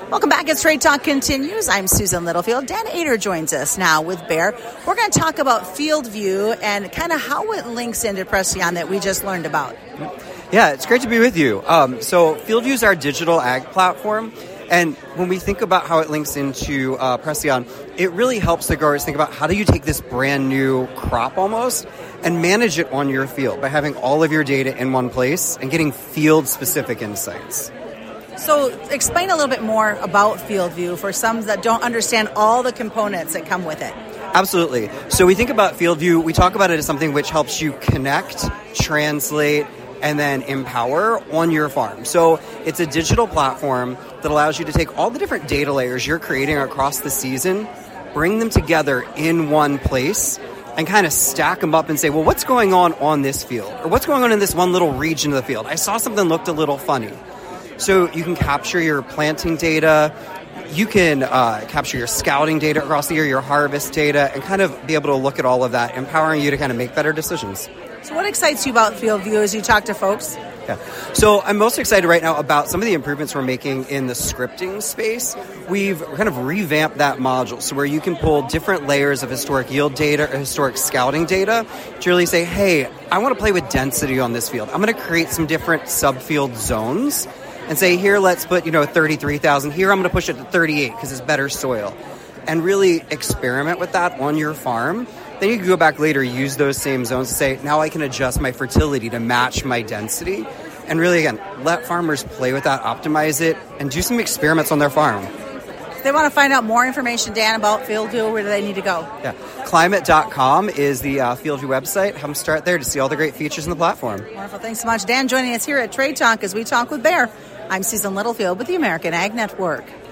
Welcome back as Trade Talk continues. I'm Susan Littlefield. Dan Ader joins us now with Bayer. We're going to talk about FieldView and kind of how it links into Preceon that we just learned about. Yeah, it's great to be with you. So FieldView is our digital ag platform. And when we think about how it links into Preceon, it really helps the growers think about how do you take this brand new crop almost and manage it on your field by having all of your data in one place and getting field-specific insights. So explain a little bit more about FieldView for some that don't understand all the components that come with it. Absolutely. So we think about FieldView, we talk about it as something which helps you connect, translate, and then empower on your farm. So it's a digital platform that allows you to take all the different data layers you're creating across the season, bring them together in one place, and kind of stack them up and say, well, what's going on this field? Or what's going on in this one little region of the field? I saw something looked a little funny. So you can capture your planting data, you can capture your scouting data across the year, your harvest data, and kind of be able to look at all of that, empowering you to kind of make better decisions. So what excites you about FieldView as you talk to folks? Yeah. So I'm most excited right now about some of the improvements we're making in the scripting space. We've kind of revamped that module so where you can pull different layers of historic yield data or historic scouting data to really say, hey, I want to play with density on this field. I'm going to create some different subfield zones and say, here, let's put, 33,000. Here, I'm going to push it to 38 because it's better soil. And really experiment with that on your farm. Then you can go back later, use those same zones to say, now I can adjust my fertility to match my density. And really, again, let farmers play with that, optimize it, and do some experiments on their farm. If they want to find out more information, Dan, about FieldView, where do they need to go? Yeah, climate.com is the FieldView website. Have them start there to see all the great features in the platform. Wonderful. Thanks so much. Dan joining us here at Trade Talk as we talk with Bayer. I'm Susan Littlefield with the American Ag Network.